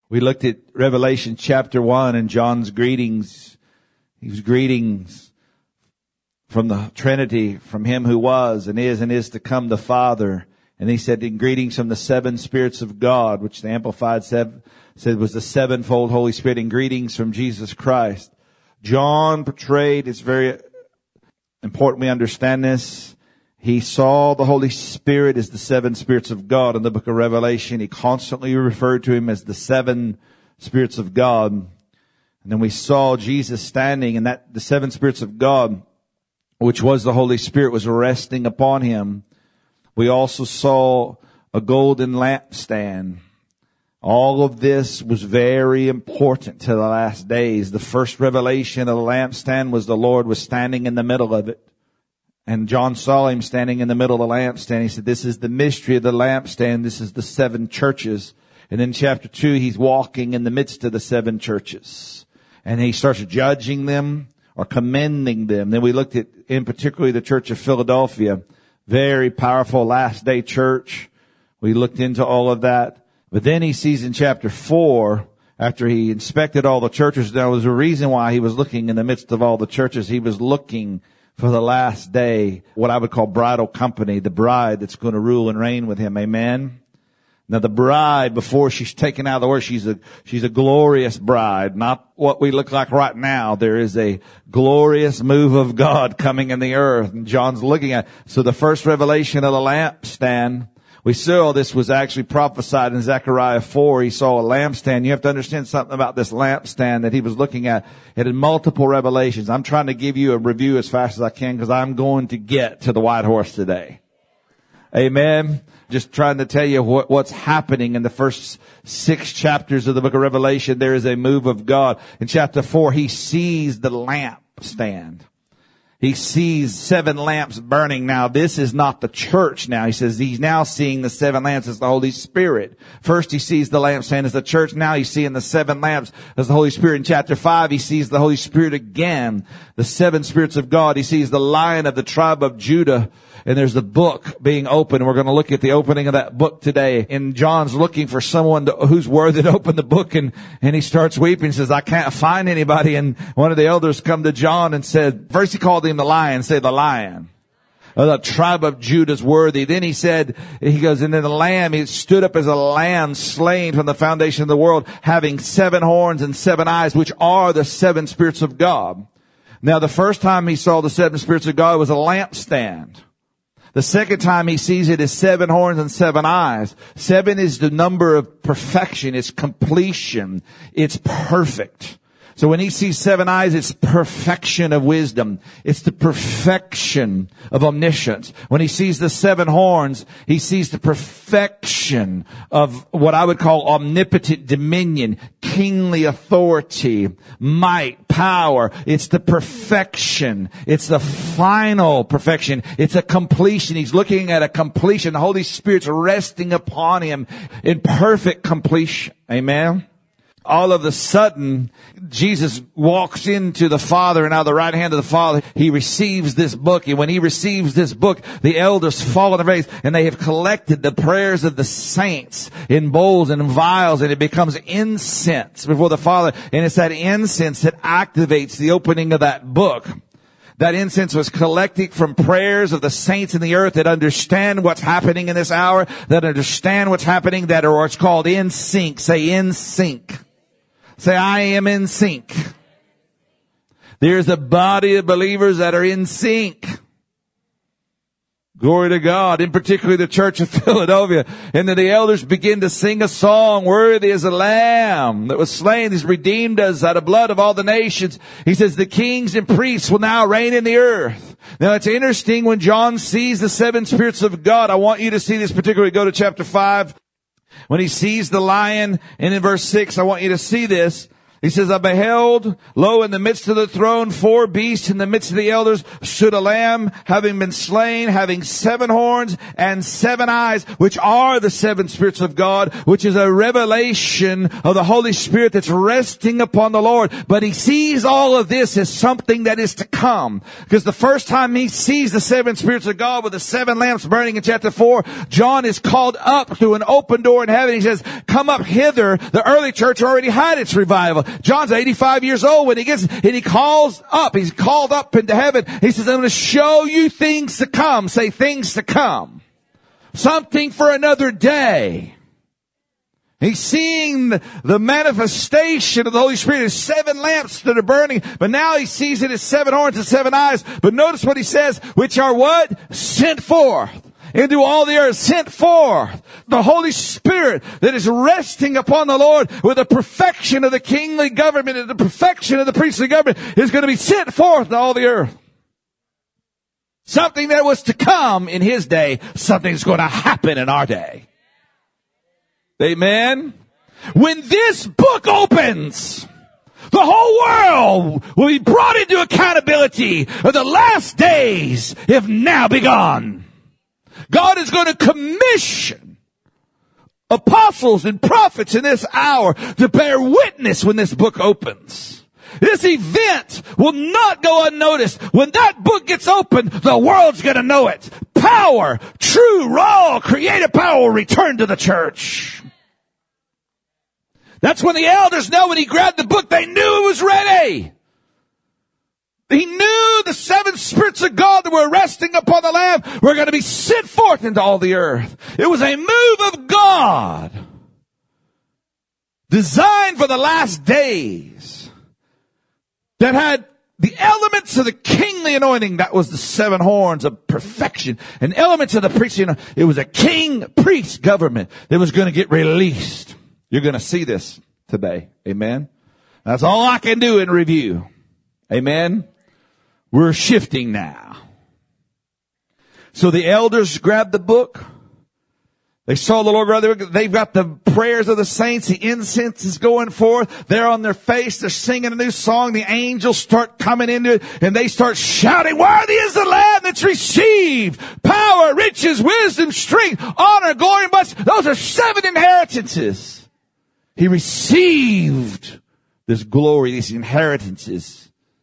We looked at Revelation chapter 1 and John's greetings. His greetings from the Trinity, from him who was and is to come, the Father. And he said, in greetings from the seven spirits of God, which the Amplified said was the sevenfold Holy Spirit, and greetings from Jesus Christ. John portrayed, it's very important we understand this. He saw the Holy Spirit as the seven spirits of God in the book of Revelation. He constantly referred to him as the seven spirits of God. And then we saw Jesus standing, and that the seven spirits of God, which was the Holy Spirit, was resting upon him. We also saw a golden lampstand. All of this was very important to the last days. The first revelation of the lampstand was the Lord was standing in the middle of it. And John saw him standing in the middle of the lampstand. He said, this is the mystery of the lampstand. This is the seven churches. And in chapter 2, he's walking in the midst of the seven churches. And he starts judging them or commending them. Then we looked at, in particularly, the church of Philadelphia. Very powerful last day church. We looked into all of that. But then he sees in chapter 4, after he inspected all the churches, there was a reason why he was looking in the midst of all the churches. He was looking for the last day, what I would call bridal company, the bride that's going to rule and reign with him. Amen. Now the bride, before she's taken out of the world, she's a glorious bride, not what we look like right now. There is a glorious move of God coming in the earth, and John's looking at. So the first revelation of the lampstand, we saw this was actually prophesied in Zechariah 4. He saw a lampstand. You have to understand something about this lampstand that he was looking at. It had multiple revelations. I'm trying to give you a review as fast as I can because I'm going to get to the white horse today. Amen. Just trying to tell you what's happening in the first 6 chapters of the book of Revelation. There is a move of God. In chapter 4, he sees the lampstand. He sees 7 lamps burning. Now, this is not the church now. He says he's now seeing the 7 lamps as the Holy Spirit. First, he sees the lampstand as the church. Now he's seeing the 7 lamps as the Holy Spirit. In chapter 5, he sees the Holy Spirit again, the 7 spirits of God. He sees the Lion of the tribe of Judah. And there's the book being opened. We're going to look at the opening of that book today. And John's looking for someone who's worthy to open the book. And he starts weeping. He says, I can't find anybody. And one of the elders come to John and said, first he called him the lion, say the Lion. The tribe of Judah is worthy. Then he said, he goes, and then the lamb, he stood up as a lamb slain from the foundation of the world, having 7 horns and 7 eyes, which are the 7 spirits of God. Now the first time he saw the 7 spirits of God was a lampstand. The second time he sees it as 7 horns and 7 eyes. 7 is the number of perfection. It's completion. It's perfect. So when he sees 7 eyes, it's perfection of wisdom. It's the perfection of omniscience. When he sees the 7 horns, he sees the perfection of what I would call omnipotent dominion, kingly authority, might, power. It's the perfection. It's the final perfection. It's a completion. He's looking at a completion. The Holy Spirit's resting upon him in perfect completion. Amen. All of a sudden, Jesus walks into the Father, and out of the right hand of the Father, he receives this book. And when he receives this book, the elders fall on their face, and they have collected the prayers of the saints in bowls and vials, and it becomes incense before the Father. And it's that incense that activates the opening of that book. That incense was collected from prayers of the saints in the earth that understand what's happening in this hour, that understand what's happening, that are what's called in sync. Say in sync. Say, I am in sync. There's a body of believers that are in sync. Glory to God. In particular, the church of Philadelphia. And then the elders begin to sing a song, worthy is the Lamb that was slain. He's redeemed us out of blood of all the nations. He says, the kings and priests will now reign in the earth. Now, it's interesting when John sees the 7 spirits of God. I want you to see this particularly. Go to chapter 5. When he sees the lion, and in verse 6, I want you to see this. He says, I beheld, lo, in the midst of the throne, 4 beasts, in the midst of the elders stood a lamb, having been slain, having 7 horns and 7 eyes, which are the 7 spirits of God, which is a revelation of the Holy Spirit that's resting upon the Lord. But he sees all of this as something that is to come. Because the first time he sees the 7 spirits of God with the 7 lamps burning in chapter 4, John is called up through an open door in heaven. He says, come up hither. The early church already had its revival. John's 85 years old when he calls up. He's called up into heaven. He says, I'm going to show you things to come. Say things to come. Something for another day. He's seeing the manifestation of the Holy Spirit as 7 lamps that are burning, but now he sees it as 7 horns and 7 eyes. But notice what he says, which are what? Sent forth into all the earth, sent forth. The Holy Spirit that is resting upon the Lord with the perfection of the kingly government and the perfection of the priestly government is going to be sent forth to all the earth. Something that was to come in his day, something's going to happen in our day. Amen. When this book opens, the whole world will be brought into accountability of the last days have now begun. God is going to commission apostles and prophets in this hour to bear witness when this book opens. This event will not go unnoticed. When that book gets opened, the world's going to know it. Power, true, raw, creative power will return to the church. That's when the elders know when he grabbed the book, they knew it was ready. He knew the 7 spirits of God that were resting upon the Lamb were going to be sent forth into all the earth. It was a move of God designed for the last days that had the elements of the kingly anointing. That was the 7 horns of perfection, and elements of the priestly. It was a king-priest government that was going to get released. You're going to see this today. Amen. That's all I can do in review. Amen. We're shifting now. So the elders grabbed the book. They saw the Lord. They've got the prayers of the saints. The incense is going forth. They're on their face. They're singing a new song. The angels start coming into it, and they start shouting, worthy is the Lamb that's received power, riches, wisdom, strength, honor, glory, and blessing. Those are 7 inheritances. He received this glory, these inheritances.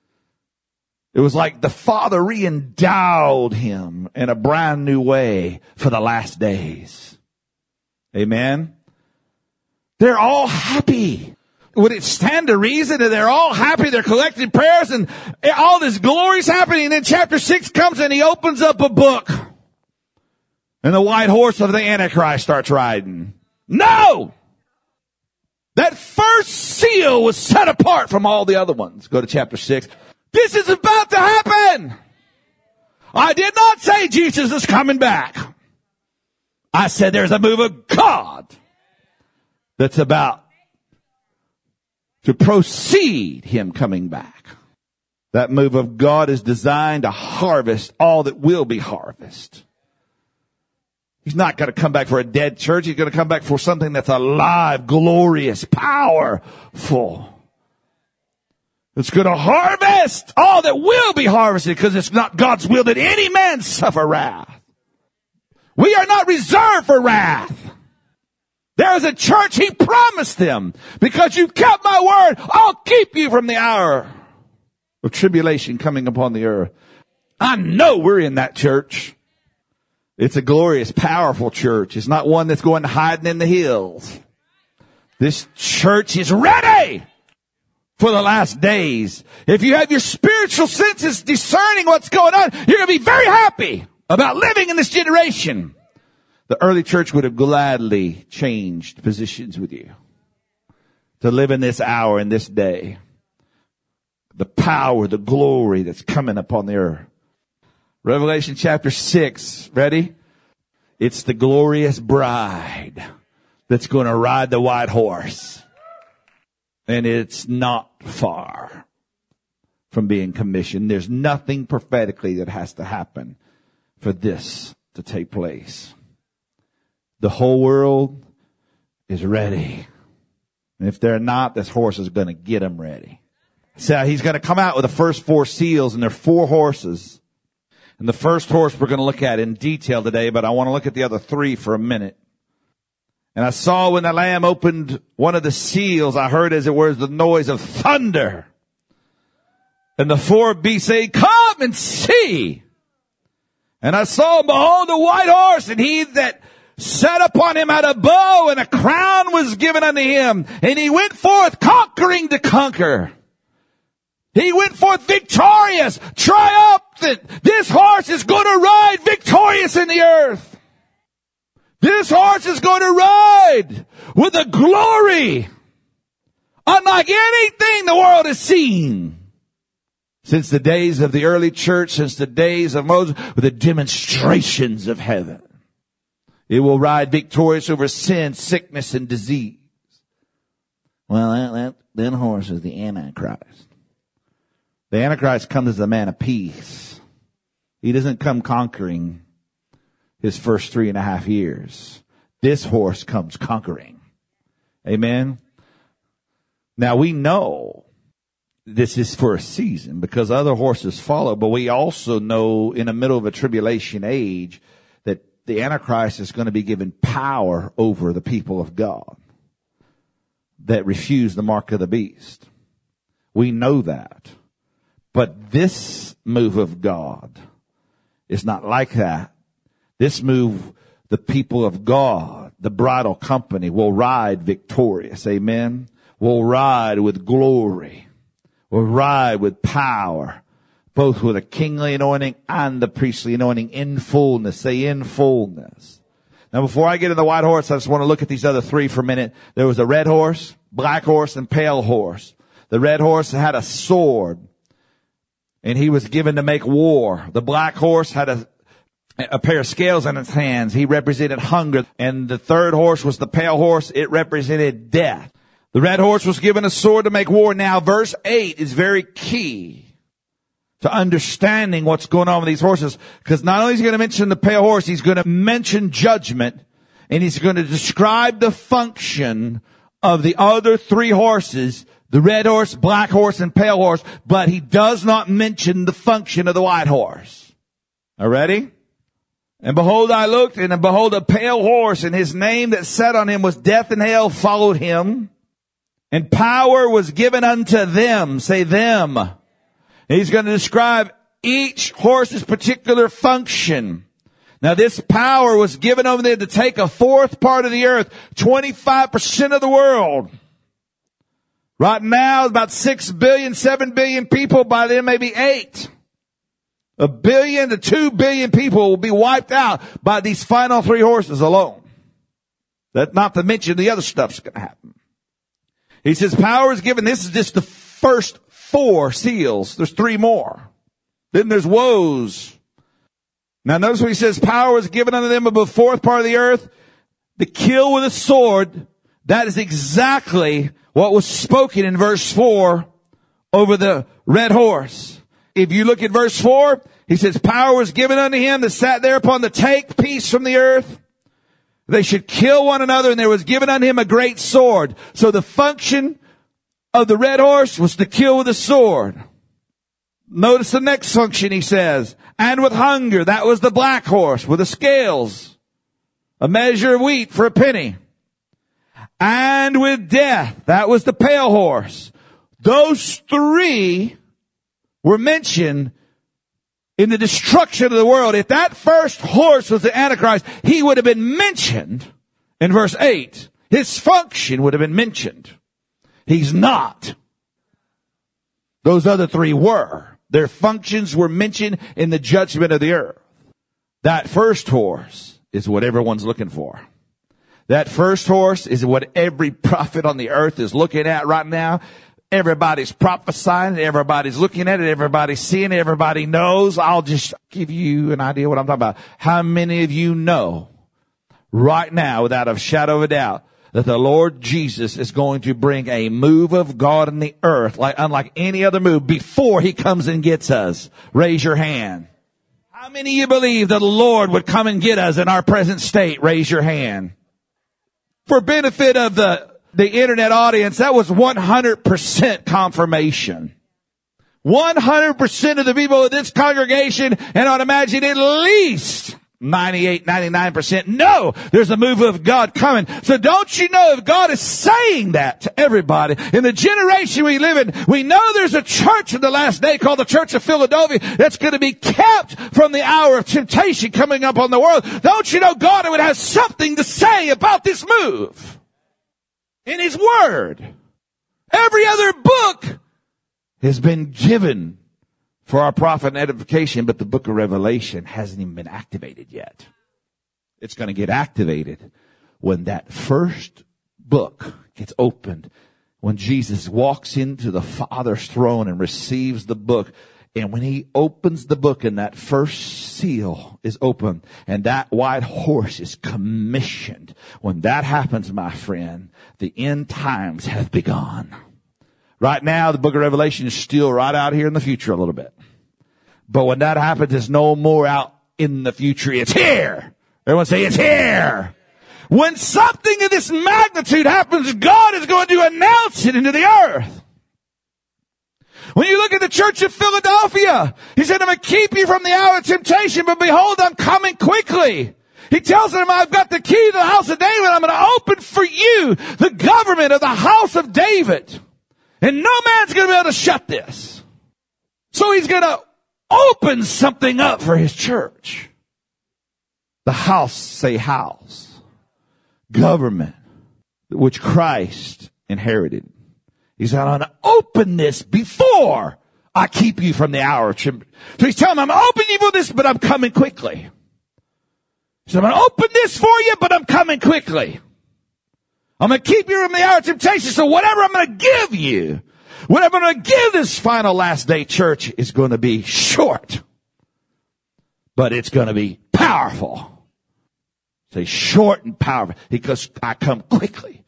It was like the Father re-endowed him in a brand new way for the last days. Amen. They're all happy. Would it stand to reason that they're all happy? They're collecting prayers and all this glory's happening. And then chapter 6 comes and he opens up a book. And the white horse of the Antichrist starts riding. No! That first seal was set apart from all the other ones. Go to chapter 6. This is about to happen. I did not say Jesus is coming back. I said there's a move of God that's about to precede him coming back. That move of God is designed to harvest all that will be harvested. He's not going to come back for a dead church. He's going to come back for something that's alive, glorious, powerful. It's going to harvest all that will be harvested, because it's not God's will that any man suffer wrath. We are not reserved for wrath. There is a church he promised them. Because you kept my word, I'll keep you from the hour of tribulation coming upon the earth. I know we're in that church. It's a glorious, powerful church. It's not one that's going hiding in the hills. This church is ready for the last days. If you have your spiritual senses discerning what's going on, you're going to be very happy about living in this generation. The early church would have gladly changed positions with you to live in this hour, in this day. The power, the glory that's coming upon the earth. Revelation chapter 6. Ready? It's the glorious bride that's going to ride the white horse. And it's not far from being commissioned. There's nothing prophetically that has to happen for this to take place. The whole world is ready. And if they're not, this horse is going to get them ready. So he's going to come out with the first 4 seals, and there are 4 horses. And the first horse we're going to look at in detail today, but I want to look at the other 3 for a minute. And I saw when the Lamb opened one of the seals, I heard as it were the noise of thunder. And the 4 beasts say, "Come and see." And I saw, and behold, a white horse, and he that sat upon him had a bow, and a crown was given unto him. And he went forth conquering to conquer. He went forth victorious, triumphant. This horse is going to ride victorious in the earth. This horse is going to ride with a glory unlike anything the world has seen. Since the days of the early church, since the days of Moses, with the demonstrations of heaven. It will ride victorious over sin, sickness, and disease. Well, that horse is the Antichrist. The Antichrist comes as a man of peace. He doesn't come conquering his first 3.5 years. This horse comes conquering. Amen. Now we know this is for a season because other horses follow, but we also know in the middle of a tribulation age that the Antichrist is going to be given power over the people of God that refuse the mark of the beast. We know that. But this move of God is not like that. This move, the people of God, the bridal company will ride victorious. Amen. Will ride with glory. Will ride with power, both with a kingly anointing and the priestly anointing in fullness. Say in fullness. Now before I get to the white horse, I just want to look at these other 3 for a minute. There was a red horse, black horse, and pale horse. The red horse had a sword, and he was given to make war. The black horse had a pair of scales in its hands. He represented hunger. And the third horse was the pale horse. It represented death. The red horse was given a sword to make war. Now, verse 8 is very key to understanding what's going on with these horses. Because not only is he going to mention the pale horse, he's going to mention judgment. And he's going to describe the function of the other 3 horses, the red horse, black horse, and pale horse. But he does not mention the function of the white horse. Are you ready? And behold, I looked, and behold, a pale horse, and his name that sat on him was Death, and hell followed him. And power was given unto them. Say them. And he's going to describe each horse's particular function. Now this power was given over them to take a 1/4 part of the earth, 25% of the world. Right now, about 6 billion, 7 billion people. By then, maybe 8. 1 billion to 2 billion people will be wiped out by these final 3 horses alone. That's not to mention the other stuff's going to happen. He says power is given. This is just the first 4 seals. There's 3 more. Then there's woes. Now notice what he says. Power is given unto them of the 4th part of the earth to kill with a sword. That is exactly what was spoken in verse 4 over the red horse. If you look at verse 4, he says power was given unto him that sat thereupon to take peace from the earth. They should kill one another, and there was given unto him a great sword. So the function of the red horse was to kill with a sword. Notice the next function he says. And with hunger, that was the black horse with the scales. A measure of wheat for a penny. And with death, that was the pale horse. Those 3 were mentioned in the destruction of the world. If that first horse was the Antichrist, he would have been mentioned in verse 8. His function would have been mentioned. He's not. Those other 3 were. Their functions were mentioned in the judgment of the earth. That first horse is what everyone's looking for. That first horse is what every prophet on the earth is looking at right now. Everybody's prophesying, everybody's looking at it, everybody's seeing it, everybody knows. I'll just give you an idea what I'm talking about. How many of you know right now, without a shadow of a doubt, that the Lord Jesus is going to bring a move of God in the earth, like unlike any other move, before he comes and gets us? Raise your hand. How many of you believe that the Lord would come and get us in our present state? Raise your hand. For benefit of the the internet audience, that was 100% confirmation. 100% of the people in this congregation, and I'd imagine at least 98, 99%, no, there's a move of God coming. So don't you know, if God is saying that to everybody, in the generation we live in, we know there's a church in the last day called the Church of Philadelphia that's going to be kept from the hour of temptation coming up on the world. Don't you know God would have something to say about this move in His Word? Every other book has been given for our profit and edification, but the book of Revelation hasn't even been activated yet. It's going to get activated when that first book gets opened, when Jesus walks into the Father's throne and receives the book. And when He opens the book and that first seal is open and that white horse is commissioned, when that happens, my friend, the end times have begun. Right now, the book of Revelation is still right out here in the future a little bit. But when that happens, it's no more out in the future. It's here. Everyone say, it's here. When something of this magnitude happens, God is going to announce it into the earth. When you look at the church of Philadelphia, He said, I'm going to keep you from the hour of temptation, but behold, I'm coming quickly. He tells them, I've got the key to the house of David. I'm going to open for you the government of the house of David. And no man's going to be able to shut this. So He's going to open something up for His church. The house, say house. Government, which Christ inherited. He said, I'm going to open this before I keep you from the hour of temptation. So He's telling them, I'm opening you for this, but I'm coming quickly. He said, I'm going to open this for you, but I'm coming quickly. I'm going to keep you from the hour of temptation. So whatever I'm going to give you, whatever I'm going to give this final last day church is going to be short. But it's going to be powerful. Say short and powerful, because I come quickly.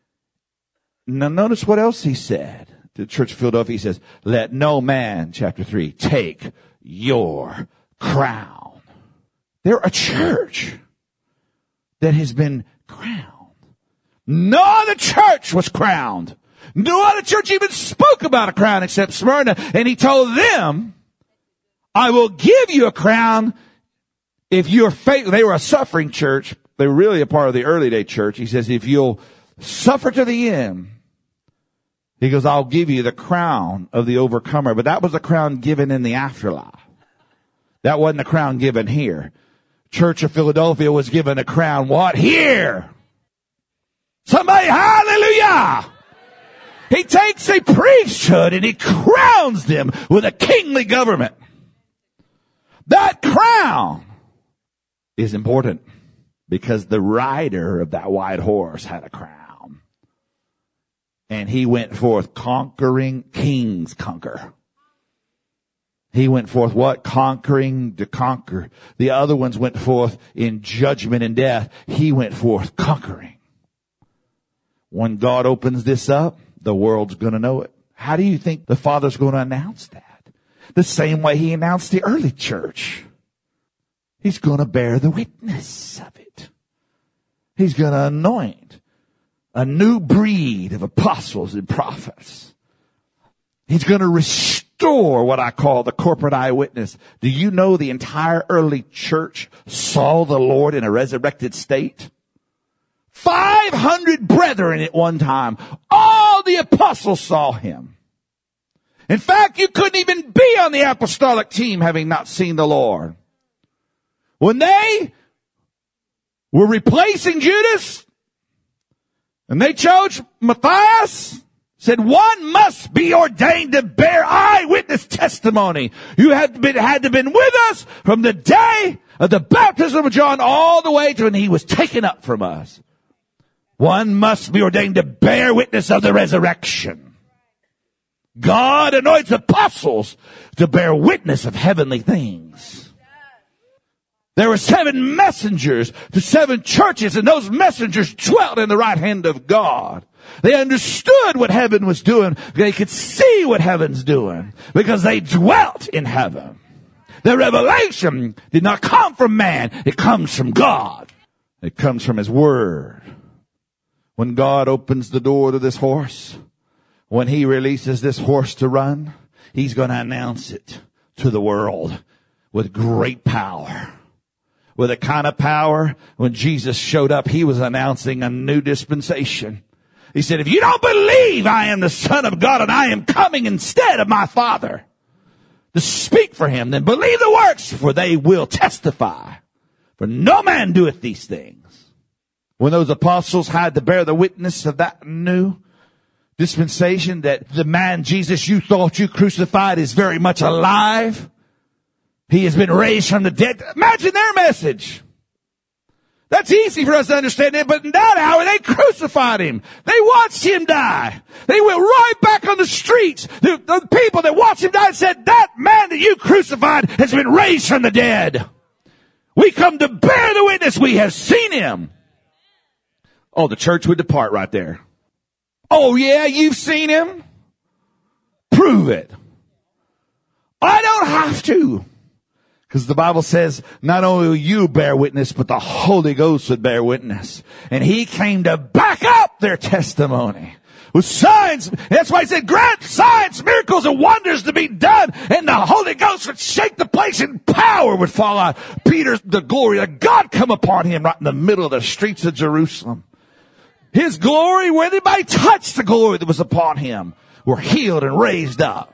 Now notice what else He said to the church of Philadelphia. He says, let no man, chapter 3, take your crown. They're a church that has been crowned. No other church was crowned. No other church even spoke about a crown except Smyrna. And He told them, I will give you a crown if you're faithful. They were a suffering church. They were really a part of the early day church. He says, if you'll suffer to the end, He goes, I'll give you the crown of the overcomer. But that was a crown given in the afterlife. That wasn't a crown given here. Church of Philadelphia was given a crown. What? Here. Somebody, hallelujah! He takes a priesthood and He crowns them with a kingly government. That crown is important because the rider of that white horse had a crown. And he went forth conquering. Kings conquer. He went forth what? Conquering to conquer. The other ones went forth in judgment and death. He went forth conquering. When God opens this up, the world's going to know it. How do you think the Father's going to announce that? The same way He announced the early church. He's going to bear the witness of it. He's going to anoint a new breed of apostles and prophets. He's going to restore what I call the corporate eyewitness. Do you know the entire early church saw the Lord in a resurrected state? 500 brethren at one time. All the apostles saw Him. In fact, you couldn't even be on the apostolic team having not seen the Lord. When they were replacing Judas and they chose Matthias, said one must be ordained to bear eyewitness testimony. You had to have been with us from the day of the baptism of John all the way to when He was taken up from us. One must be ordained to bear witness of the resurrection. God anoints apostles to bear witness of heavenly things. There were 7 messengers to 7 churches, and those messengers dwelt in the right hand of God. They understood what heaven was doing. They could see what heaven's doing because they dwelt in heaven. The revelation did not come from man. It comes from God. It comes from His Word. When God opens the door to this horse, when he releases this horse to run, he's going to announce it to the world with great power. With a kind of power, when Jesus showed up, he was announcing a new dispensation. He said, if you don't believe I am the Son of God and I am coming instead of my Father to speak for him, then believe the works, for they will testify. For no man doeth these things. When those apostles had to bear the witness of that new dispensation, that the man Jesus you thought you crucified is very much alive. He has been raised from the dead. Imagine their message. That's easy for us to understand it, but in that hour they crucified him. They watched him die. They went right back on the streets. The people that watched him die said, that man that you crucified has been raised from the dead. We come to bear the witness. We have seen him. Oh, the church would depart right there. Oh yeah, you've seen him? Prove it. I don't have to. Because the Bible says not only will you bear witness, but the Holy Ghost would bear witness. And he came to back up their testimony with signs. That's why he said, grant signs, miracles, and wonders to be done. And the Holy Ghost would shake the place and power would fall out. Peter, the glory of God come upon him right in the middle of the streets of Jerusalem. His glory, where anybody touched the glory that was upon him, were healed and raised up.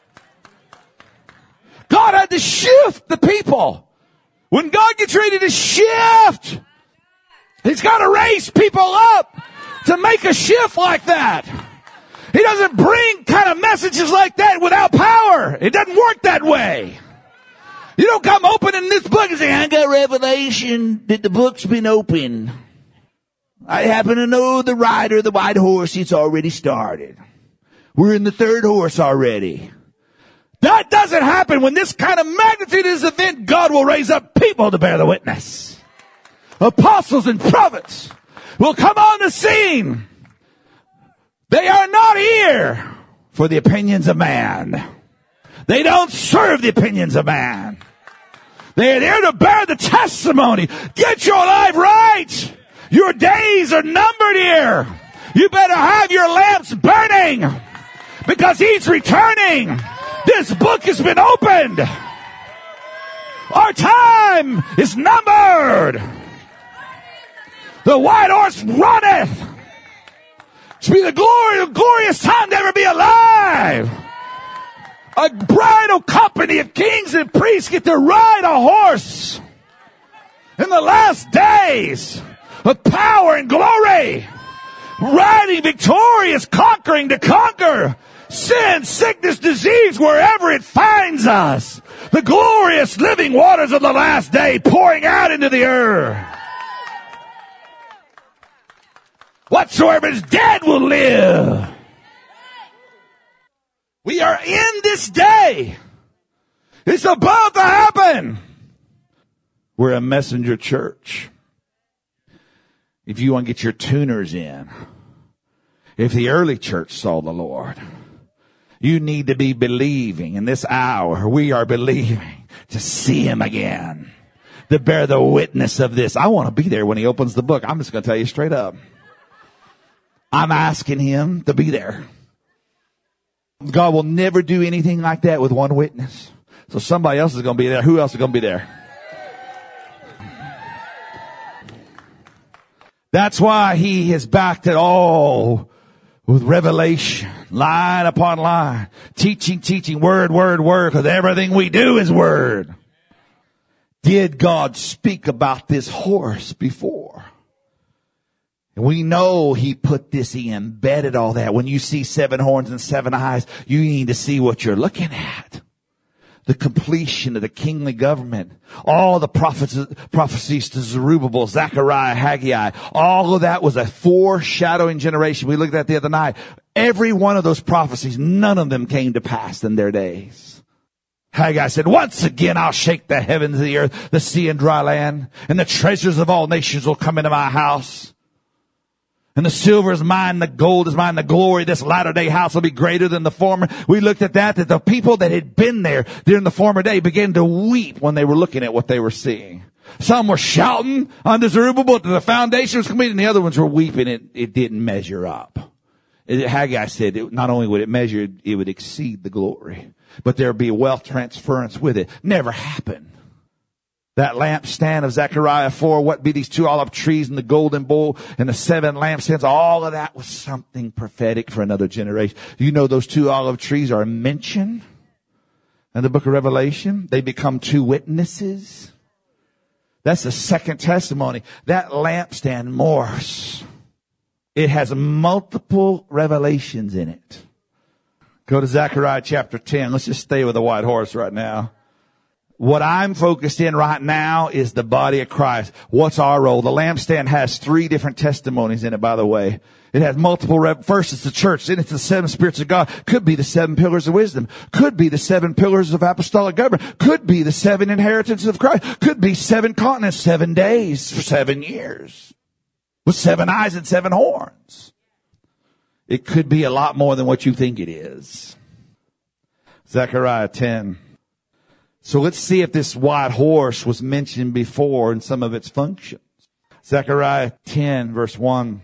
God had to shift the people. When God gets ready to shift, he's got to raise people up to make a shift like that. He doesn't bring kind of messages like that without power. It doesn't work that way. You don't come opening this book and say, I got revelation that the book's been opened. I happen to know the rider of the white horse. It's already started. We're in the third horse already. That doesn't happen. When this kind of magnitude is an event, God will raise up people to bear the witness. Apostles and prophets will come on the scene. They are not here for the opinions of man. They don't serve the opinions of man. They are there to bear the testimony. Get your life right. Your days are numbered here. You better have your lamps burning because he's returning. This book has been opened. Our time is numbered. The white horse runneth. To be the glorious time to ever be alive. A bridal company of kings and priests get to ride a horse in the last days of power and glory. Riding victorious, conquering to conquer. Sin, sickness, disease, wherever it finds us. The glorious living waters of the last day pouring out into the earth. Whatsoever is dead will live. We are in this day. It's about to happen. We're a messenger church. If you want to get your tuners in, if the early church saw the Lord, you need to be believing. In this hour, we are believing to see him again, to bear the witness of this. I want to be there when he opens the book. I'm just going to tell you straight up. I'm asking him to be there. God will never do anything like that with one witness. So somebody else is going to be there. Who else is going to be there? That's why he has backed it all with revelation, line upon line, teaching, word, because everything we do is word. Did God speak about this horse before? And we know he put this, he embedded all that. When you see 7 horns and 7 eyes, you need to see what you're looking at. The completion of the kingly government. All the prophecies to Zerubbabel, Zechariah, Haggai. All of that was a foreshadowing generation. We looked at that the other night. Every one of those prophecies, none of them came to pass in their days. Haggai said, once again I'll shake the heavens and the earth, the sea and dry land, and the treasures of all nations will come into my house. And the silver is mine, the gold is mine, the glory of this latter day house will be greater than the former. We looked at that the people that had been there during the former day began to weep when they were looking at what they were seeing. Some were shouting unto Zerubbabel that the foundation was complete, and the other ones were weeping. It didn't measure up. Haggai said not only would it measure, it would exceed the glory. But there would be a wealth transference with it. Never happened. That lampstand of Zechariah 4, what be these 2 olive trees and the golden bowl and the 7 lampstands, all of that was something prophetic for another generation. You know those 2 olive trees are mentioned in the book of Revelation. They become 2 witnesses. That's the second testimony. That lampstand, Morse, it has multiple revelations in it. Go to Zechariah chapter 10. Let's just stay with the white horse right now. What I'm focused in right now is the body of Christ. What's our role? The lampstand has 3 different testimonies in it, by the way. It has multiple, first it's the church, then it's the 7 spirits of God. Could be the 7 pillars of wisdom. Could be the 7 pillars of apostolic government. Could be the 7 inheritances of Christ. Could be 7 continents, 7 days for 7 years. With 7 eyes and 7 horns. It could be a lot more than what you think it is. Zechariah 10. So let's see if this white horse was mentioned before in some of its functions. Zechariah 10 verse 1.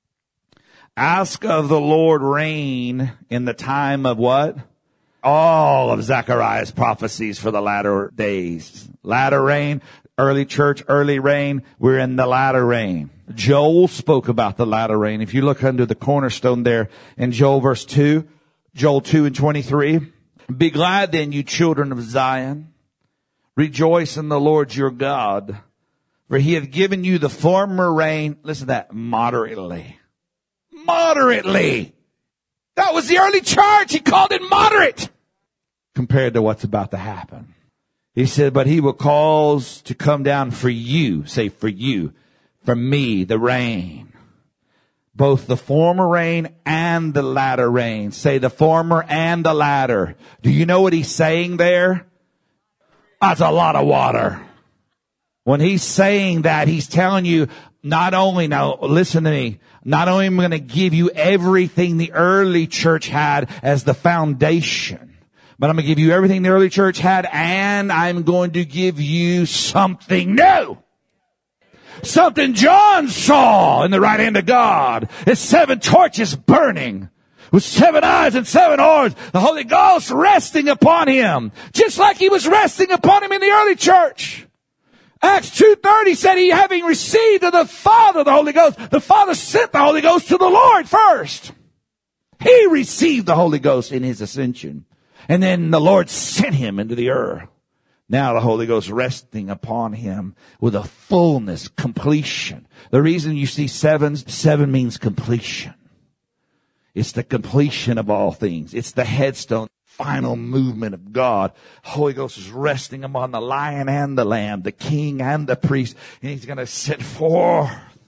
Ask of the Lord rain in the time of what? All of Zechariah's prophecies for the latter days. Latter rain, early church, early rain. We're in the latter rain. Joel spoke about the latter rain. If you look under the cornerstone there in Joel verse 2, Joel 2 and 23. Be glad then, you children of Zion. Rejoice in the Lord your God. For he hath given you the former rain. Listen to that. Moderately. Moderately. That was the early church. He called it moderate. Compared to what's about to happen. He said, but he will cause to come down for you. Say for you. For me, the rain. Both the former rain and the latter rain. Say the former and the latter. Do you know what he's saying there? That's a lot of water. When he's saying that, he's telling you not only, now listen to me, not only am I going to give you everything the early church had as the foundation, but I'm going to give you everything the early church had, and I'm going to give you something new. Something John saw in the right hand of God. It's 7 torches burning with 7 eyes and 7 horns. The Holy Ghost resting upon him. Just like he was resting upon him in the early church. Acts 2:30 said he having received of the Father the Holy Ghost. The Father sent the Holy Ghost to the Lord first. He received the Holy Ghost in his ascension. And then the Lord sent him into the earth. Now the Holy Ghost resting upon him with a fullness, completion. The reason you see 7 means completion. It's the completion of all things. It's the headstone, final movement of God. Holy Ghost is resting upon the lion and the lamb, the king and the priest. And he's going to set forth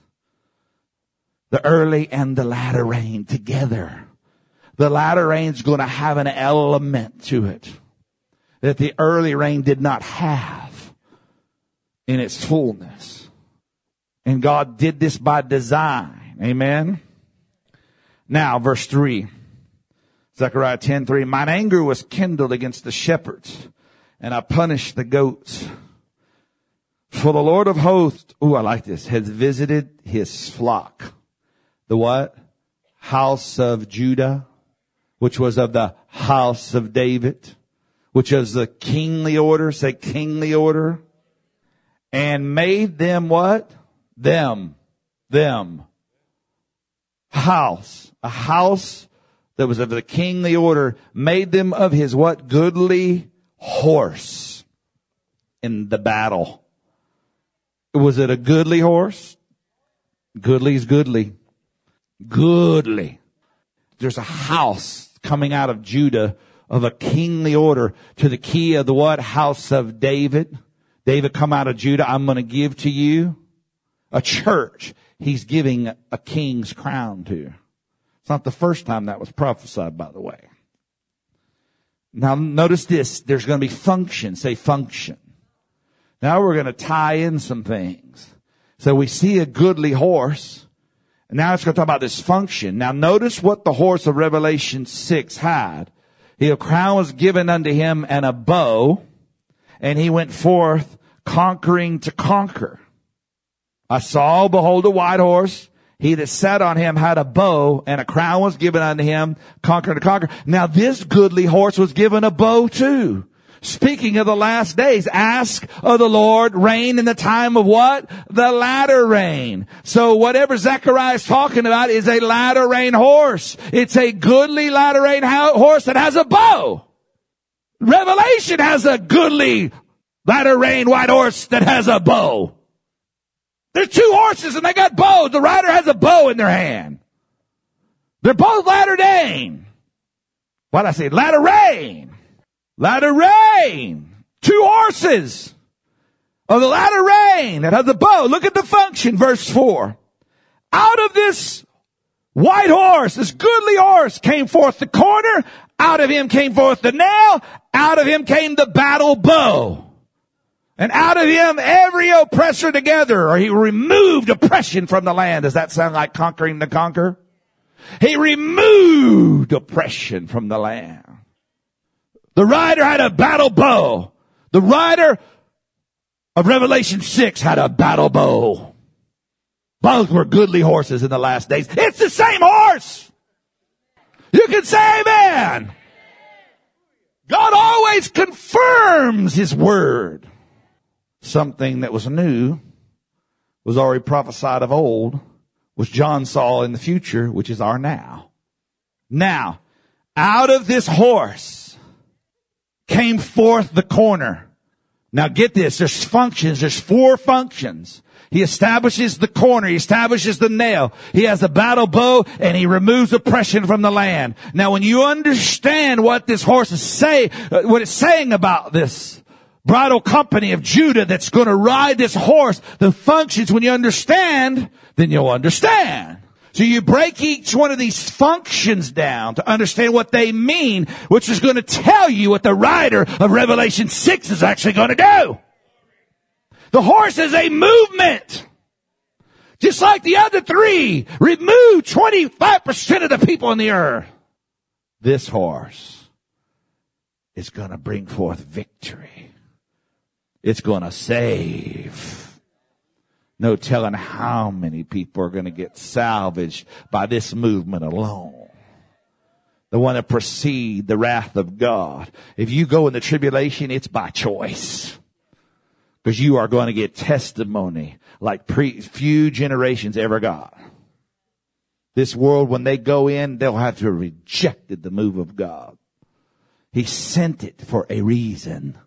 the early and the latter rain together. The latter rain is going to have an element to it that the early rain did not have in its fullness. And God did this by design. Amen. Now, verse 3. Zechariah 10:3. Mine anger was kindled against the shepherds, and I punished the goats. For the Lord of hosts, I like this, has visited his flock. The what? House of Judah, which was of the house of David, which is the kingly order. Say kingly order. And made them what? Them. House. A house that was of the kingly order. Made them of his what? Goodly horse in the battle. Was it a goodly horse? Goodly is goodly. Goodly. There's a house coming out of Judah of a kingly order to the key of the what? House of David. David come out of Judah. I'm going to give to you a church. He's giving a king's crown to. It's not the first time that was prophesied, by the way. Now notice this. There's going to be function. Say function. Now we're going to tie in some things. So we see a goodly horse. And now it's going to talk about this function. Now notice what the horse of Revelation 6 had. A crown was given unto him and a bow, and he went forth conquering to conquer. I saw, behold, a white horse. He that sat on him had a bow, and a crown was given unto him, conquering to conquer. Now this goodly horse was given a bow too. Speaking of the last days, ask of the Lord rain in the time of what? The latter rain. So whatever Zechariah is talking about is a latter rain horse. It's a goodly latter rain horse that has a bow. Revelation has a goodly latter rain white horse that has a bow. There's two horses and they got bows. The rider has a bow in their hand. They're both latter rain. What'd I say? Latter rain. Latter rain. Two horses of the latter rain that has a bow. Look at the function, verse 4. Out of this white horse, this goodly horse, came forth the corner. Out of him came forth the nail. Out of him came the battle bow. And out of him every oppressor together, or he removed oppression from the land. Does that sound like conquering to conquer? He removed oppression from the land. The rider had a battle bow. The rider of Revelation 6 had a battle bow. Both were goodly horses in the last days. It's the same horse. You can say amen. God always confirms his word. Something that was new, was already prophesied of old, was John saw in the future, which is our now. Now, out of this horse came forth the corner. Now get this, there's functions, there's 4 functions. He establishes the corner, he establishes the nail, he has a battle bow, and he removes oppression from the land. Now when you understand what this horse is saying, what it's saying about this bridal company of Judah that's going to ride this horse, the functions, when you understand, then you'll understand. So you break each one of these functions down to understand what they mean, which is going to tell you what the writer of Revelation 6 is actually going to do. The horse is a movement. Just like the other 3, remove 25% of the people on the earth. This horse is going to bring forth victory. It's going to save. No telling how many people are going to get salvaged by this movement alone. The one that precede the wrath of God. If you go in the tribulation, it's by choice. Because you are going to get testimony like few generations ever got. This world, when they go in, they'll have to have rejected the move of God. He sent it for a reason.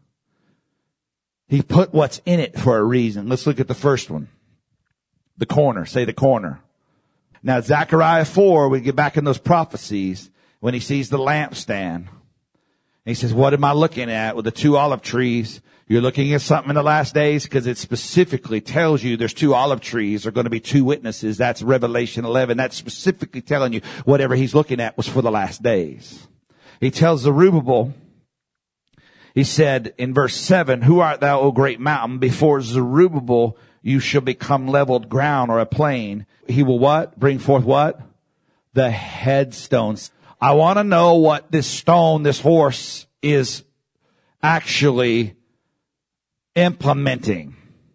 He put what's in it for a reason. Let's look at the first one. The corner. Say the corner. Now, Zechariah 4, we get back in those prophecies, when he sees the lampstand. And he says, what am I looking at with the 2 olive trees? You're looking at something in the last days because it specifically tells you there's 2 olive trees. There are going to be 2 witnesses. That's Revelation 11. That's specifically telling you whatever he's looking at was for the last days. He tells Zerubbabel, he said in verse 7, who art thou, O great mountain? Before Zerubbabel you shall become leveled ground or a plain. He will what? Bring forth what? The headstones. I want to know what this stone, this horse, is actually implementing.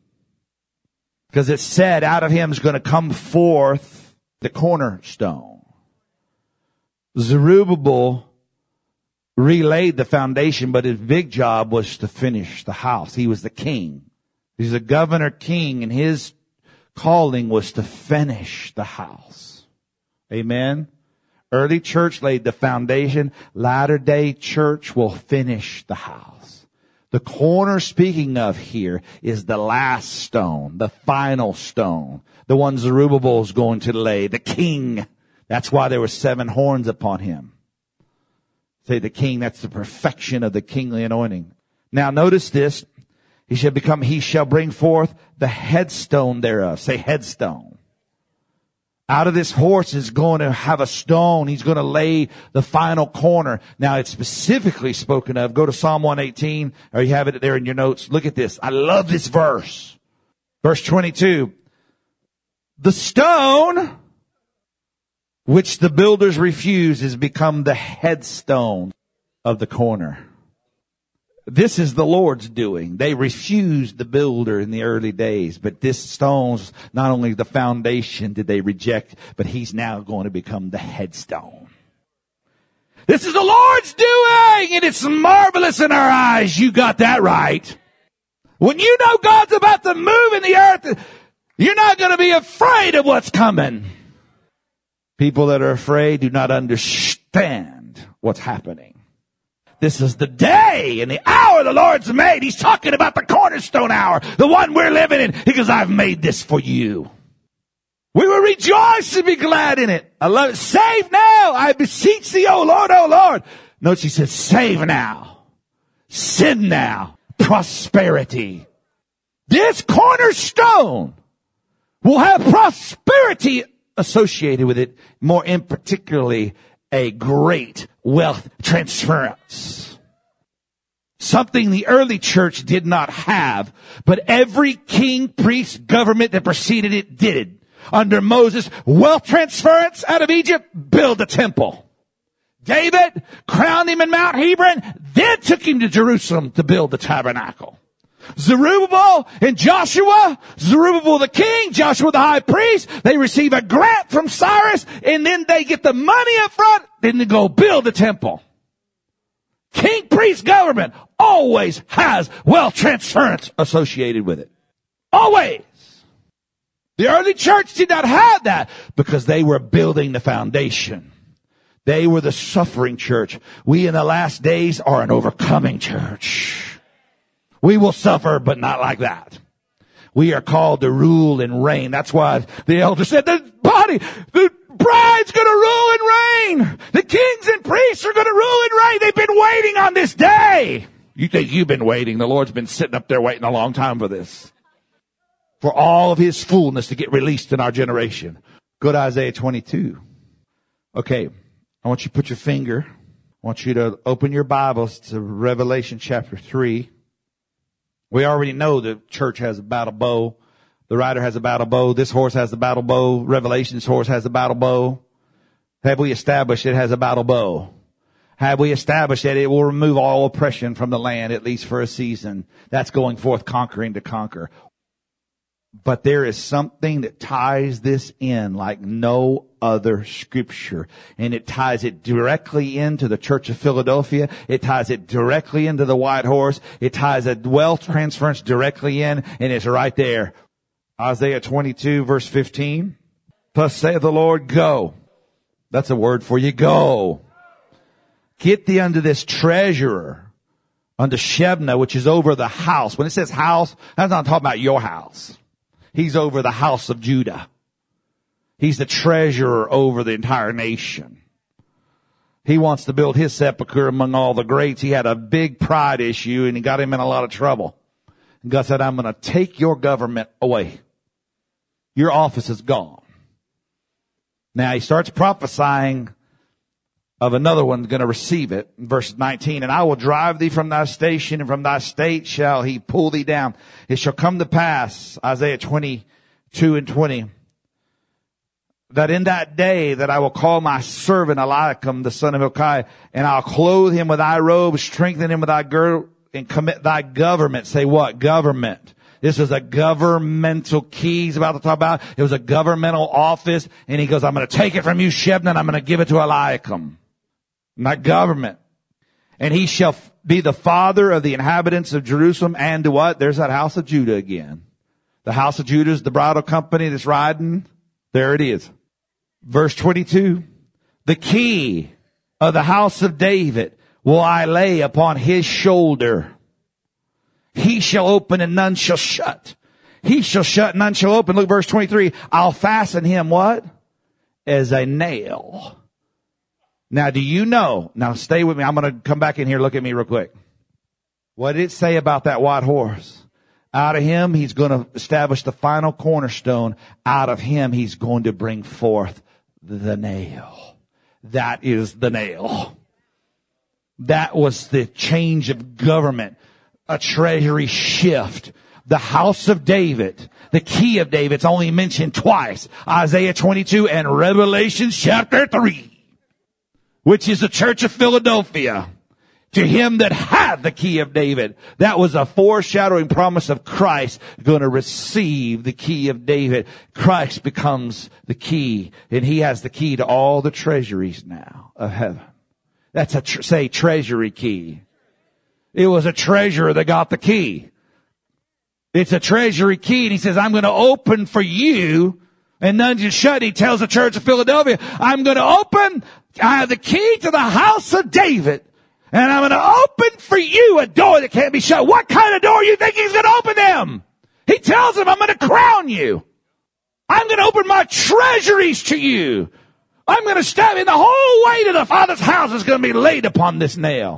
Because it said out of him is going to come forth the cornerstone. Zerubbabel relaid the foundation, but his big job was to finish the house. He was the king. He's a governor king, and his calling was to finish the house. Amen. Early church laid the foundation. Latter-day church will finish the house. The corner speaking of here is the last stone, the final stone, the one Zerubbabel is going to lay, the king. That's why there were 7 horns upon him. Say the king, that's the perfection of the kingly anointing. Now notice this. He shall bring forth the headstone thereof. Say headstone. Out of this horse is going to have a stone. He's going to lay the final corner. Now it's specifically spoken of. Go to Psalm 118, or you have it there in your notes. Look at this. I love this verse. Verse 22. The stone which the builders refuse has become the headstone of the corner. This is the Lord's doing. They refused the builder in the early days, but this stone's not only the foundation did they reject, but he's now going to become the headstone. This is the Lord's doing, and it's marvelous in our eyes. You got that right. When you know God's about to move in the earth, you're not going to be afraid of what's coming. People that are afraid do not understand what's happening. This is the day and the hour the Lord's made. He's talking about the cornerstone hour, the one we're living in. He goes, I've made this for you. We will rejoice and be glad in it. I love it. Save now. I beseech thee, O Lord, O Lord. Notice he said, save now. Send now. Prosperity. This cornerstone will have prosperity associated with it, more in particularly a great wealth transference. Something the early church did not have, but every king, priest, government that preceded it did. Under Moses, wealth transference out of Egypt, build a temple. David crowned him in Mount Hebron, then took him to Jerusalem to build the tabernacle. Zerubbabel and Joshua, Zerubbabel the king, Joshua the high priest, they receive a grant from Cyrus, and then they get the money up front, then they go build the temple. King, priest, government always has wealth transference associated with it. Always. The early church did not have that because they were building the foundation. They were the suffering church. We in the last days are an overcoming church. We will suffer, but not like that. We are called to rule and reign. That's why the elder said the bride's going to rule and reign. The kings and priests are going to rule and reign. They've been waiting on this day. You think you've been waiting. The Lord's been sitting up there waiting a long time for this. For all of his fullness to get released in our generation. Go to Isaiah 22. Okay, I want you to put your finger. I want you to open your Bibles to Revelation chapter 3. We already know the church has a battle bow. The rider has a battle bow. This horse has a battle bow. Revelation's horse has a battle bow. Have we established it has a battle bow? Have we established that it will remove all oppression from the land, at least for a season? That's going forth conquering to conquer. But there is something that ties this in like no other scripture. And it ties it directly into the Church of Philadelphia. It ties it directly into the white horse. It ties a wealth transference directly in, and it's right there. Isaiah 22 verse 15. Thus saith the Lord, go. That's a word for you, go. Get thee unto this treasurer, unto Shebna, which is over the house. When it says house, that's not talking about your house. He's over the house of Judah. He's the treasurer over the entire nation. He wants to build his sepulcher among all the greats. He had a big pride issue and he got him in a lot of trouble. And God said, I'm going to take your government away. Your office is gone. Now he starts prophesying of another one going to receive it. In verse 19, and I will drive thee from thy station, and from thy state shall he pull thee down. It shall come to pass, Isaiah 22 and 20, that in that day that I will call my servant Eliakim, the son of Hilkiah, and I'll clothe him with thy robe, strengthen him with thy girdle, and commit thy government. Say what? Government. This is a governmental key he's about to talk about. It was a governmental office, and he goes, I'm going to take it from you, Shebna, and I'm going to give it to Eliakim. My government. And he shall be the father of the inhabitants of Jerusalem and to what? There's that house of Judah again. The house of Judah is the bridal company that's riding. There it is. Verse 22. The key of the house of David will I lay upon his shoulder. He shall open and none shall shut. He shall shut and none shall open. Look, verse 23. I'll fasten him what? As a nail. Now, do you know? Now, stay with me. I'm going to come back in here. Look at me real quick. What did it say about that white horse? Out of him, he's going to establish the final cornerstone. Out of him, he's going to bring forth the nail. That is the nail. That was the change of government. A treasury shift. The house of David, the key of David's only mentioned twice. Isaiah 22 and Revelation chapter 3. Which is the Church of Philadelphia. To him that had the key of David. That was a foreshadowing promise of Christ going to receive the key of David. Christ becomes the key, and he has the key to all the treasuries now of heaven. That's say treasury key. It was a treasurer that got the key. It's a treasury key, and he says, I'm going to open for you, and none can shut. He tells the church of Philadelphia, I'm going to open, I have the key to the house of David, and I'm going to open for you a door that can't be shut. What kind of door you think he's going to open them? He tells them, I'm going to crown you. I'm going to open my treasuries to you. I'm going to stab in the whole way to the Father's house is going to be laid upon this nail.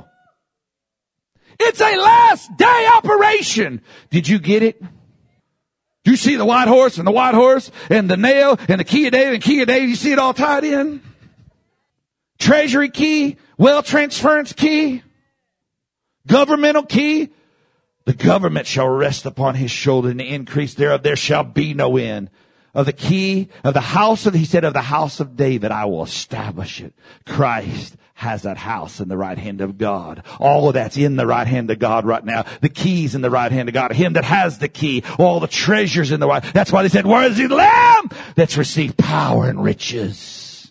It's a last day operation. Did you get it? You see the white horse and the white horse and the nail and the key of David and key of David. You see it all tied in? Treasury key, wealth transference key, governmental key. The government shall rest upon his shoulder, and the increase thereof there shall be no end. Of the key of the house of, he said, of the house of David, I will establish it. Christ has that house in the right hand of God. All of that's in the right hand of God right now. The key's in the right hand of God. Him that has the key. All the treasures in the right. That's why they said, where is the Lamb that's received power and riches?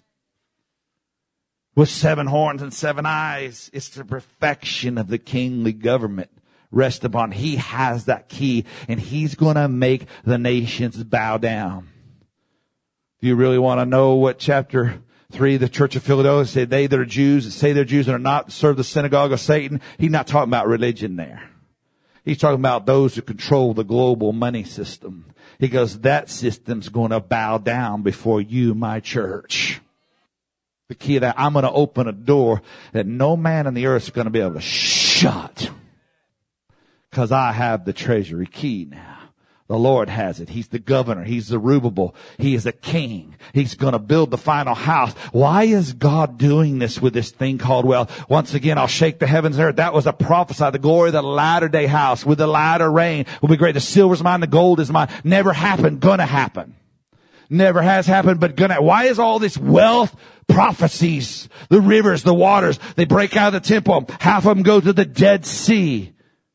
With 7 horns and 7 eyes. It's the perfection of the kingly government. Rest upon. He has that key, and he's going to make the nations bow down. Do you really want to know what chapter 3, the church of Philadelphia said, they that are Jews and say they're Jews and are not, serve the synagogue of Satan? He's not talking about religion there. He's talking about those who control the global money system. He goes, that system's going to bow down before you, my church. The key of that, I'm going to open a door that no man on the earth is going to be able to shut. Because I have the treasury key now. The Lord has it. He's the governor. He's the Zerubbabel. He is a king. He's going to build the final house. Why is God doing this with this thing called wealth? Once again, I'll shake the heavens and earth. That was a prophesy. The glory of the latter day house with the latter rain will be great. The silver's mine, the gold is mine. Never happened. Gonna happen. Never has happened, but gonna. Why is all this wealth prophecies? The rivers, the waters, they break out of the temple. Half of them go to the Dead Sea.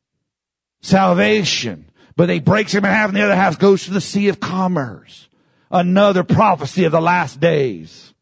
Salvation. But they breaks them in half and the other half goes to the Sea of Commerce. Another prophecy of the last days.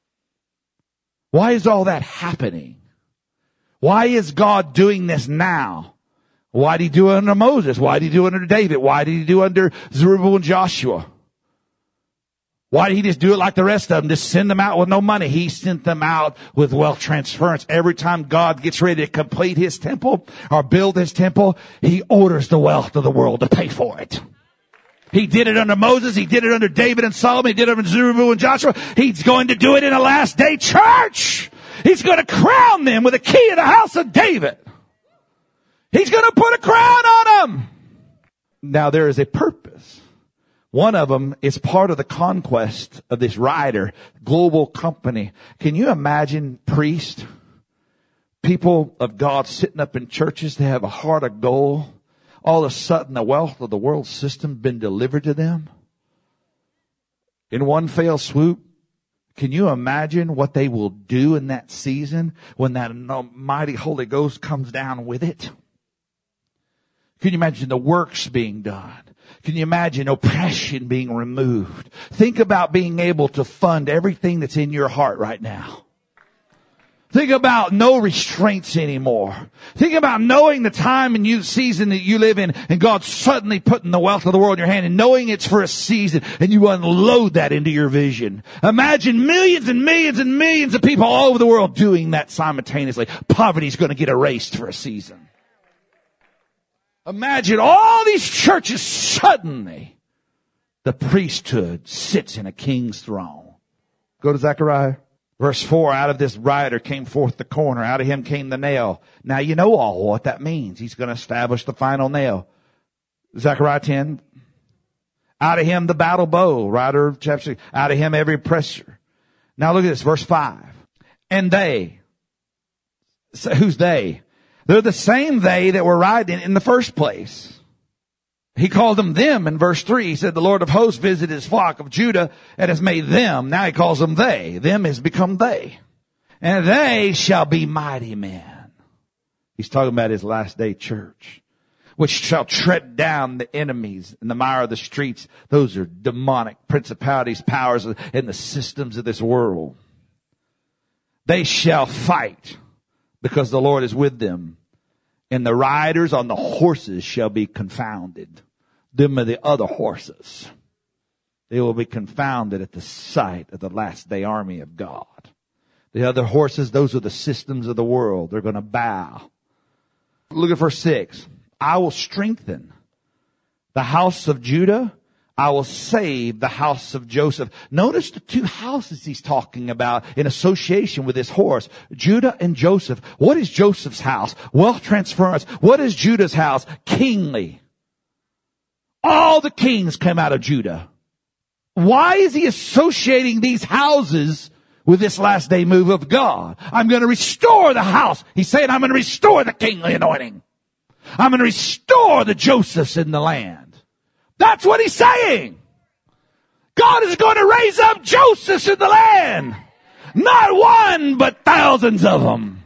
Why is all that happening? Why is God doing this now? Why did he do it under Moses? Why did he do it under David? Why did he do it under Zerubbabel and Joshua? Why did he just do it like the rest of them? Just send them out with no money. He sent them out with wealth transference. Every time God gets ready to complete his temple or build his temple, he orders the wealth of the world to pay for it. He did it under Moses. He did it under David and Solomon. He did it under Zerubbabel and Joshua. He's going to do it in a last day church. He's going to crown them with a key of the house of David. He's going to put a crown on them. Now there is a purpose. One of them is part of the conquest of this rider, global company. Can you imagine priests, people of God sitting up in churches that have a heart of gold? All of a sudden the wealth of the world system been delivered to them in one fell swoop. Can you imagine what they will do in that season when that mighty Holy Ghost comes down with it? Can you imagine the works being done? Can you imagine oppression being removed? Think about being able to fund everything that's in your heart right now. Think about no restraints anymore. Think about knowing the time and season that you live in, and God suddenly putting the wealth of the world in your hand and knowing it's for a season, and you unload that into your vision. Imagine millions and millions and millions of people all over the world doing that simultaneously. Poverty's going to get erased for a season. Imagine all these churches suddenly, the priesthood sits in a king's throne. Go to Zechariah. Verse 4, out of this rider came forth the corner. Out of him came the nail. Now you know all what that means. He's going to establish the final nail. Zechariah 10. Out of him the battle bow. Rider chapter 6. Out of him every oppressor. Now look at this, verse 5. And they. So who's they? They're the same they that were riding in the first place. He called them in verse 3. He said, the Lord of hosts visited his flock of Judah and has made them. Now he calls them they. Them has become they. And they shall be mighty men. He's talking about his last day church, which shall tread down the enemies in the mire of the streets. Those are demonic principalities, powers, and the systems of this world. They shall fight because the Lord is with them. And the riders on the horses shall be confounded. Them are the other horses. They will be confounded at the sight of the last day army of God. The other horses, those are the systems of the world. They're going to bow. Look at verse 6. I will strengthen the house of Judah. I will save the house of Joseph. Notice the two houses he's talking about in association with this horse. Judah and Joseph. What is Joseph's house? Wealth transference. What is Judah's house? Kingly. All the kings came out of Judah. Why is he associating these houses with this last day move of God? I'm going to restore the house. He's saying, I'm going to restore the kingly anointing. I'm going to restore the Josephs in the land. That's what he's saying. God is going to raise up Josephs in the land. Not one, but thousands of them.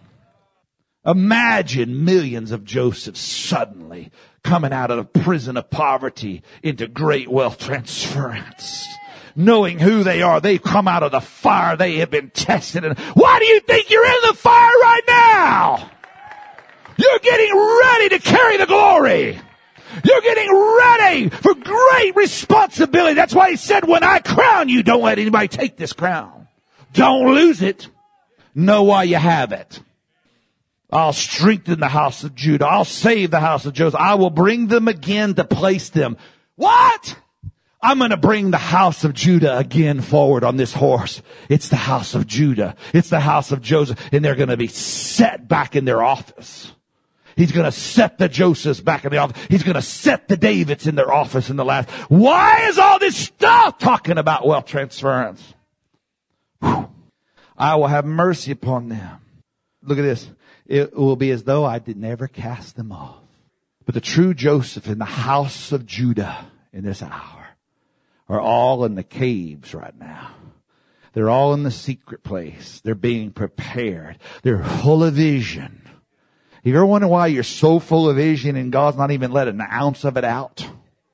Imagine millions of Josephs suddenly coming out of the prison of poverty into great wealth transference. Knowing who they are, they've come out of the fire. They have been tested. And why do you think you're in the fire right now? You're getting ready to carry the glory. You're getting ready for great responsibility. That's why he said, when I crown you, don't let anybody take this crown. Don't lose it. Know why you have it. I'll strengthen the house of Judah. I'll save the house of Joseph. I will bring them again to place them. What? I'm going to bring the house of Judah again forward on this horse. It's the house of Judah. It's the house of Joseph. And they're going to be set back in their office. He's going to set the Josephs back in the office. He's going to set the Davids in their office in the last. Why is all this stuff talking about wealth transference? Whew. I will have mercy upon them. Look at this. It will be as though I did never cast them off. But the true Joseph in the house of Judah in this hour are all in the caves right now. They're all in the secret place. They're being prepared. They're full of vision. You ever wonder why you're so full of vision and God's not even letting an ounce of it out?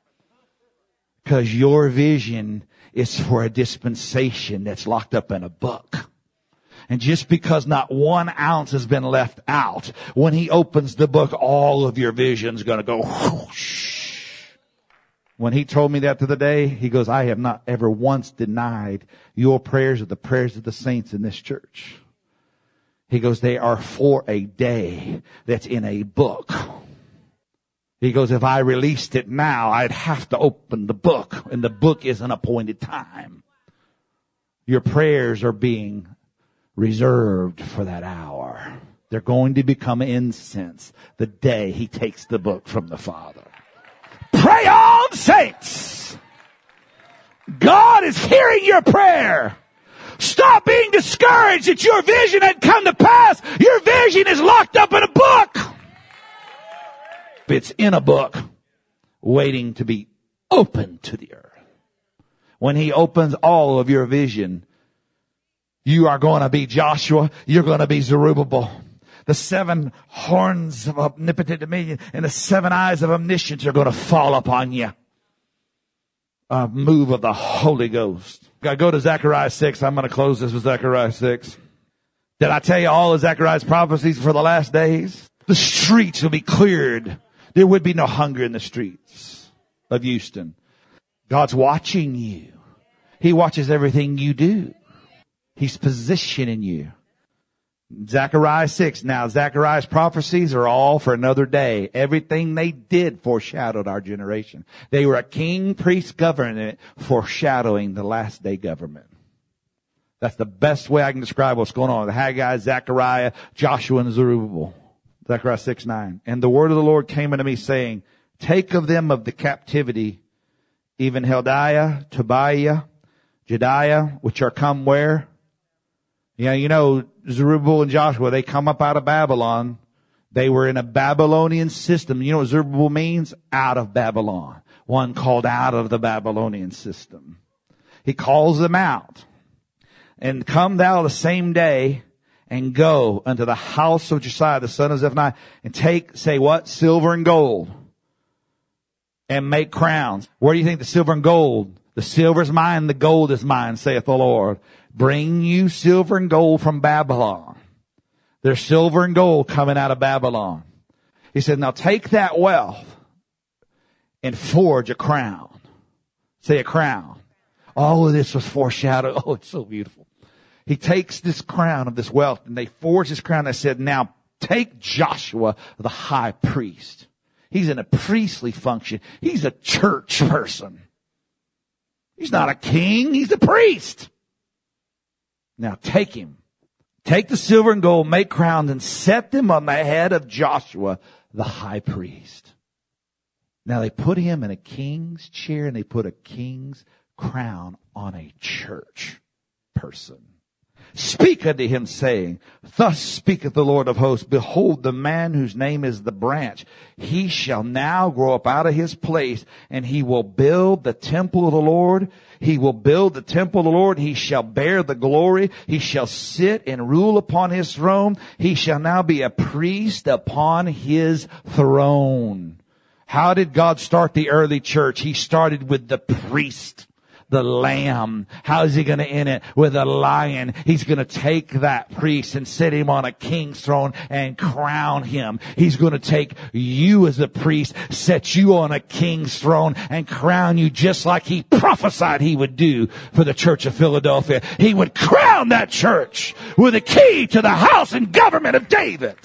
Because your vision is for a dispensation that's locked up in a book. And just because not 1 ounce has been left out, when he opens the book, all of your vision's going to go whoosh. When he told me that the other day, he goes, I have not ever once denied your prayers or the prayers of the saints in this church. He goes, they are for a day that's in a book. He goes, if I released it now, I'd have to open the book, and the book is an appointed time. Your prayers are being reserved for that hour. They're going to become incense the day he takes the book from the Father. Pray on, saints! God is hearing your prayer. Stop being discouraged that your vision had come to pass. Your vision is locked up in a book. It's in a book waiting to be opened to the earth. When he opens all of your vision, you are going to be Joshua. You're going to be Zerubbabel. The 7 horns of omnipotent dominion and the 7 eyes of omniscience are going to fall upon you. A move of the Holy Ghost. I go to Zechariah 6. I'm going to close this with Zechariah 6. Did I tell you all of Zechariah's prophecies for the last days? The streets will be cleared. There would be no hunger in the streets of Houston. God's watching you. He watches everything you do. He's positioning you. Zechariah 6. Now, Zechariah's prophecies are all for another day. Everything they did foreshadowed our generation. They were a king, priest, government foreshadowing the last day government. That's the best way I can describe what's going on. The Haggai, Zechariah, Joshua, and Zerubbabel. Zechariah 6:9. And the word of the Lord came unto me, saying, take of them of the captivity, even Heldiah, Tobiah, Jediah, which are come where? Yeah, you know, Zerubbabel and Joshua, they come up out of Babylon. They were in a Babylonian system. You know what Zerubbabel means? Out of Babylon. One called out of the Babylonian system. He calls them out. And come thou the same day and go unto the house of Josiah, the son of Zephaniah, and take, say what? Silver and gold. And make crowns. Where do you think the silver and gold? The silver is mine, the gold is mine, saith the Lord. Bring you silver and gold from Babylon. There's silver and gold coming out of Babylon. He said, now take that wealth and forge a crown. Say a crown. All of this was foreshadowed. Oh, it's so beautiful. He takes this crown of this wealth and they forge this crown. They said, now take Joshua, the high priest. He's in a priestly function. He's a church person. He's not a king. He's a priest. Now take him. Take the silver and gold, make crowns, and set them on the head of Joshua, the high priest. Now they put him in a king's chair and they put a king's crown on a church person. Speak unto him, saying, thus speaketh the Lord of hosts, behold, the man whose name is the branch, he shall now grow up out of his place, and he will build the temple of the Lord. He will build the temple of the Lord. He shall bear the glory. He shall sit and rule upon his throne. He shall now be a priest upon his throne. How did God start the early church? He started with the priest. The lamb. How is he going to end it? With a lion. He's going to take that priest and sit him on a king's throne and crown him. He's going to take you as a priest, set you on a king's throne and crown you just like he prophesied he would do for the church of Philadelphia. He would crown that church with a key to the house and government of David.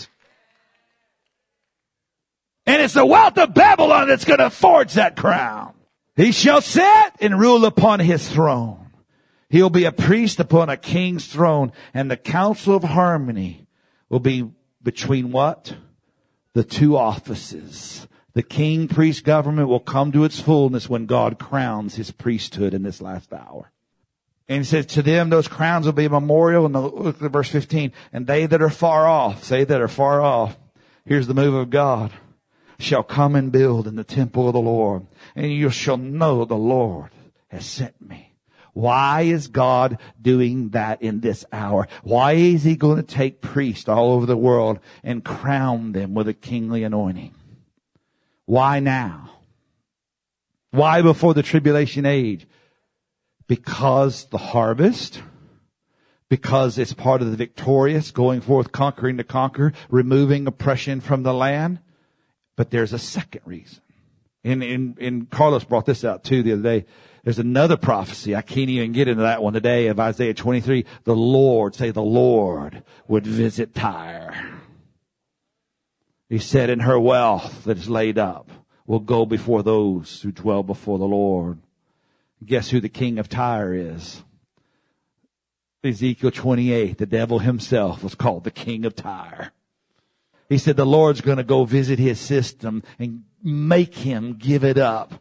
And it's the wealth of Babylon that's going to forge that crown. He shall sit and rule upon his throne. He'll be a priest upon a king's throne. And the council of harmony will be between what? The two offices. The king-priest government will come to its fullness when God crowns his priesthood in this last hour. And he says, to them those crowns will be a memorial. And look at verse 15. And they that are far off, say that are far off. Here's the move of God. Shall come and build in the temple of the Lord, and you shall know the Lord has sent me. Why is God doing that in this hour? Why is he going to take priests all over the world and crown them with a kingly anointing? Why now? Why before the tribulation age? Because the harvest, because it's part of the victorious, going forth, conquering to conquer, removing oppression from the land. But there's a second reason. And Carlos brought this out too the other day. There's another prophecy. I can't even get into that one today of Isaiah 23. The Lord would visit Tyre. He said, in her wealth that is laid up will go before those who dwell before the Lord. Guess who the king of Tyre is? Ezekiel 28, the devil himself was called the king of Tyre. He said the Lord's going to go visit his system and make him give it up.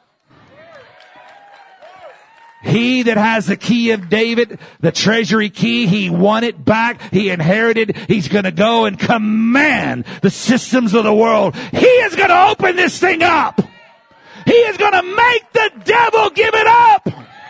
He that has the key of David, the treasury key, he won it back. He inherited. He's going to go and command the systems of the world. He is going to open this thing up. He is going to make the devil give it up.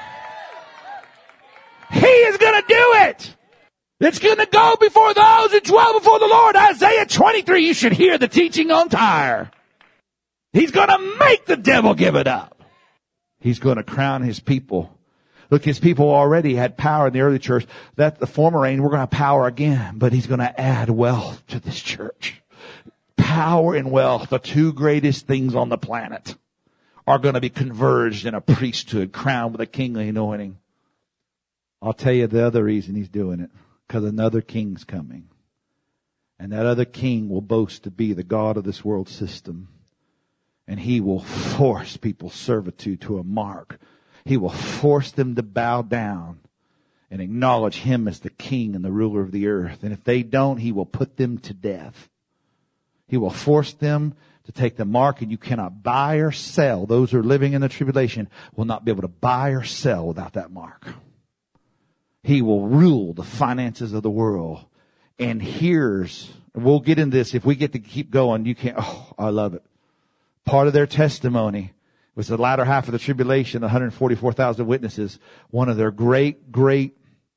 He is going to do it. It's going to go before those who dwell before the Lord. Isaiah 23, you should hear the teaching on Tyre. He's going to make the devil give it up. He's going to crown his people. Look, his people already had power in the early church. That the former reign, we're going to have power again. But he's going to add wealth to this church. Power and wealth, the two greatest things on the planet, are going to be converged in a priesthood crowned with a kingly anointing. I'll tell you the other reason he's doing it. Because another king's coming. And that other king will boast to be the God of this world system. And he will force people's servitude to a mark. He will force them to bow down and acknowledge him as the king and the ruler of the earth. And if they don't, he will put them to death. He will force them to take the mark, and you cannot buy or sell. Those who are living in the tribulation will not be able to buy or sell without that mark. He will rule the finances of the world. And we'll get into this. If we get to keep going, you can't, I love it. Part of their testimony was the latter half of the tribulation, 144,000 witnesses. One of their great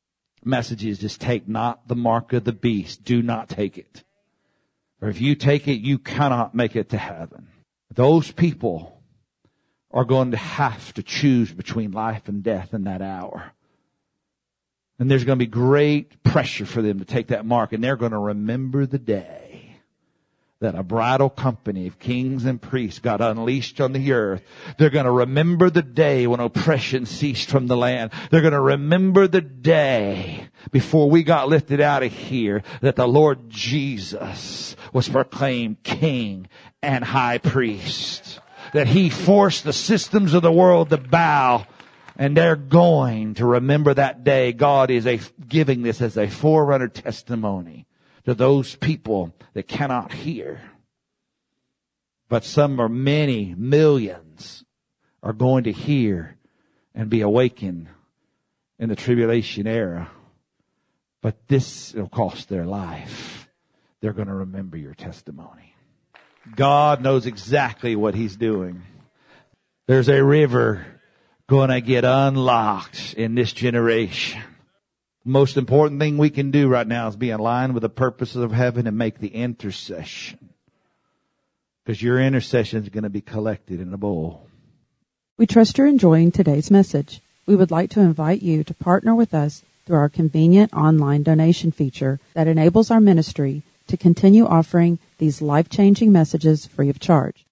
message is just take not the mark of the beast. Do not take it. For if you take it, you cannot make it to heaven. Those people are going to have to choose between life and death in that hour. And there's going to be great pressure for them to take that mark. And they're going to remember the day that a bridal company of kings and priests got unleashed on the earth. They're going to remember the day when oppression ceased from the land. They're going to remember the day before we got lifted out of here that the Lord Jesus was proclaimed King and High Priest. That He forced the systems of the world to bow. And they're going to remember that day. God is giving this as a forerunner testimony to those people that cannot hear. But some or many millions are going to hear and be awakened in the tribulation era. But this will cost their life. They're going to remember your testimony. God knows exactly what He's doing. There's a river going to get unlocked in this generation. The most important thing we can do right now is be in line with the purposes of heaven and make the intercession. Because your intercession is going to be collected in a bowl. We trust you're enjoying today's message. We would like to invite you to partner with us through our convenient online donation feature that enables our ministry to continue offering these life-changing messages free of charge.